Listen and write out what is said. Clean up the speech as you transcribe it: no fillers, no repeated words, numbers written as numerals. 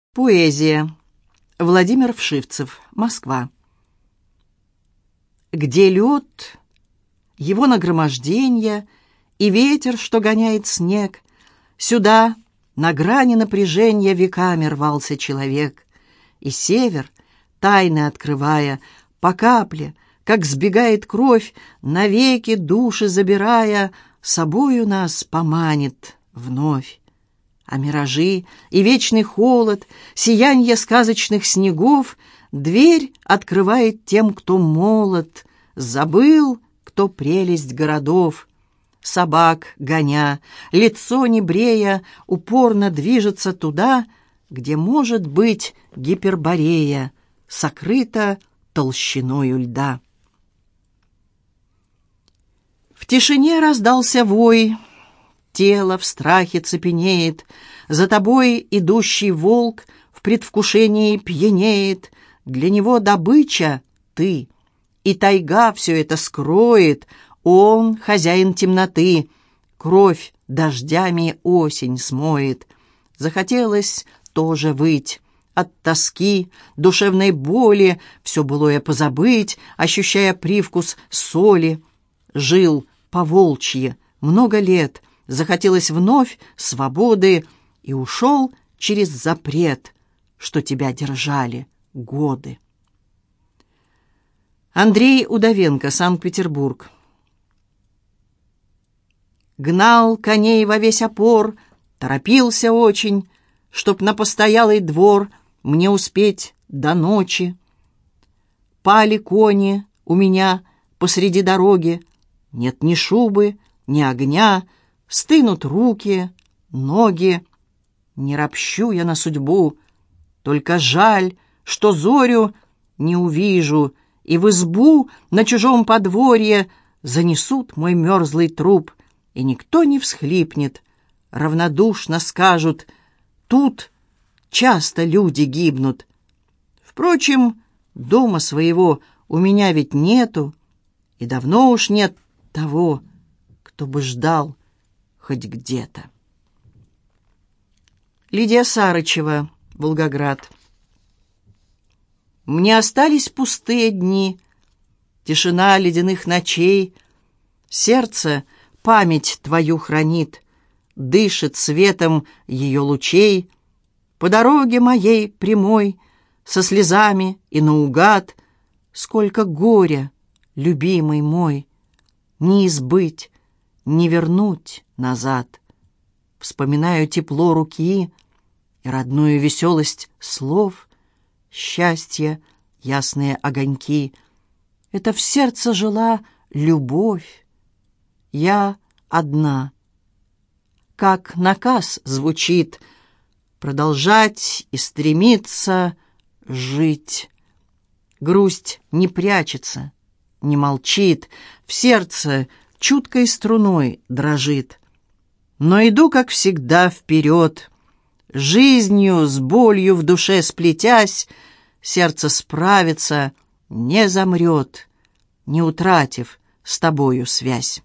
Поэзия. Владимир Вшивцев. Москва. Где лед, его нагроможденье, и ветер, что гоняет снег, сюда, на грани напряжения, веками рвался человек. И север, тайны открывая, по капле, как сбегает кровь, навеки души забирая, собою нас поманит вновь. А миражи и вечный холод, сиянье сказочных снегов дверь открывает тем, кто молод, забыл, кто прелесть городов. Собак гоня, лицо не брея, упорно движется туда, где, может быть, Гиперборея сокрыта толщиною льда. В тишине раздался вой, тело в страхе цепенеет, за тобой идущий волк в предвкушении пьянеет, для него добыча — ты, и тайга все это скроет, он — хозяин темноты, кровь дождями осень смоет. Захотелось тоже выть, от тоски, душевной боли, все былое позабыть, ощущая привкус соли. Жил по-волчьи много лет, захотелось вновь свободы, и ушел через запрет, что тебя держали годы. Андрей Удовенко, Санкт-Петербург. Гнал коней во весь опор, торопился очень, чтоб на постоялый двор мне успеть до ночи. Пали кони у меня посреди дороги, нет ни шубы, ни огня, стынут руки, ноги. Не ропщу я на судьбу, только жаль, что зорю не увижу, и в избу на чужом подворье занесут мой мерзлый труп, и никто не всхлипнет, равнодушно скажут: тут часто люди гибнут. Впрочем, дома своего у меня ведь нету, и давно уж нет того, кто бы ждал хоть где-то. Лидия Сарычева, Волгоград. Мне остались пустые дни, тишина ледяных ночей, сердце память твою хранит, дышит светом ее лучей. По дороге моей прямой, со слезами и наугад, сколько горя, любимый мой, не избыть, не вернуть назад. Вспоминаю тепло руки и родную веселость слов, счастье, ясные огоньки. Это в сердце жила любовь. Я одна. Как наказ звучит: продолжать и стремиться жить. Грусть не прячется, не молчит, в сердце чуткой струной дрожит. Но иду, как всегда, вперед, жизнью с болью в душе сплетясь, сердце справится, не замрет, не утратив с тобою связь.